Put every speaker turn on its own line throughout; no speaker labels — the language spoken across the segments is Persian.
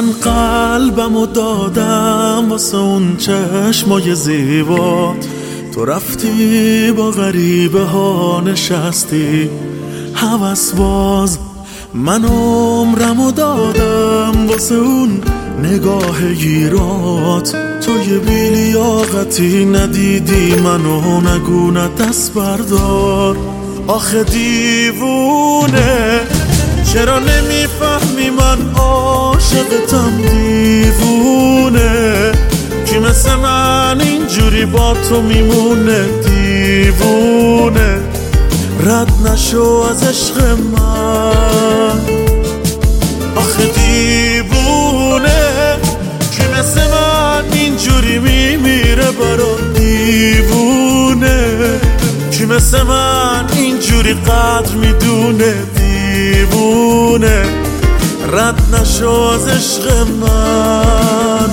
من قلبمو دادم واسه اون چشمای زیبات، تو رفتی با غریبه ها نشستی هوس باز. من عمرمو دادم واسه اون نگاه گیرات، تو یه بیلیاقتی ندیدی منو، نگو نه دست بردار. آخه دیوونه چرا نمیفهمی من عاشقتم؟ دیوونه کی مثل من اینجوری با تو میمونه؟ دیوونه رد نشو از عشق من. آخه دیوونه کی مثل من اینجوری میمیره برات؟ دیوونه کی مثل من اینجوری قدر میدونه؟ دیوونه رد نشو از عشق من.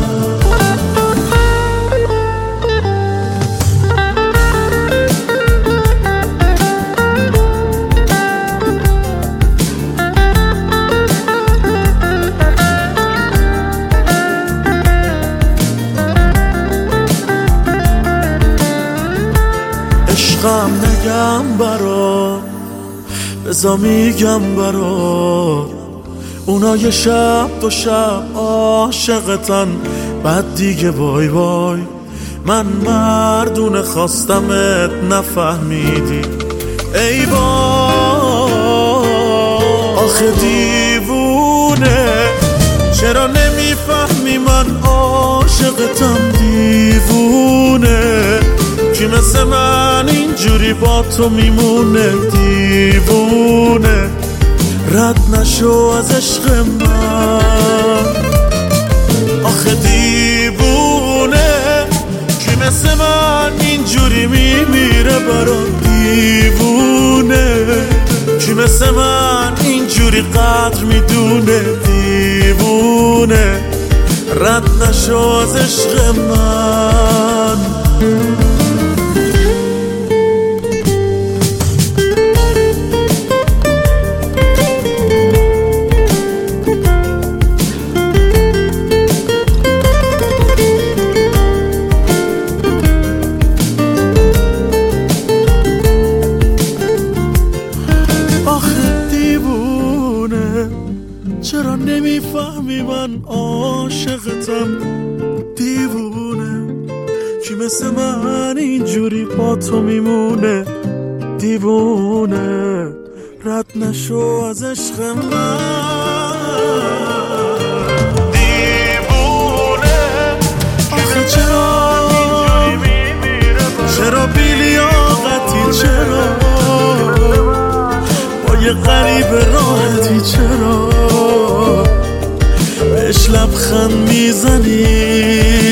عشقم نگم برات، بزا میگم برات، اونا یه شب دو شب عاشقتن بعد دیگه بای بای. من مردونه خواستمت نفهمیدی ای بای. آخه دیوونه چرا نمیفهمی من عاشقتم؟ دیوونه کی مثل من اینجوری با تو میمونه؟ دیوونه رد نشو از عشق من. آخه دیوونه کی مثل من اینجوری میمیره برات؟ دیوونه کی مثل من اینجوری قدر میدونه؟ دیوونه رد نشو از عشق من. چرا نمیفهمی من عاشقتم؟ دیوونه کی مثل من اینجوری با تو میمونه؟ دیوونه رد نشو از عشق من. دیوونه آخه چرا بیلیاقتی؟ چرا با یه غریب راحتی؟ چرا بهش لبخند میزنی؟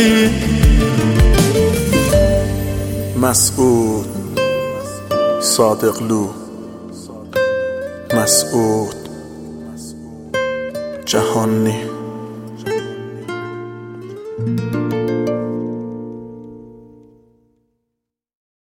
مسعود صادقلو، مسعود جهانی.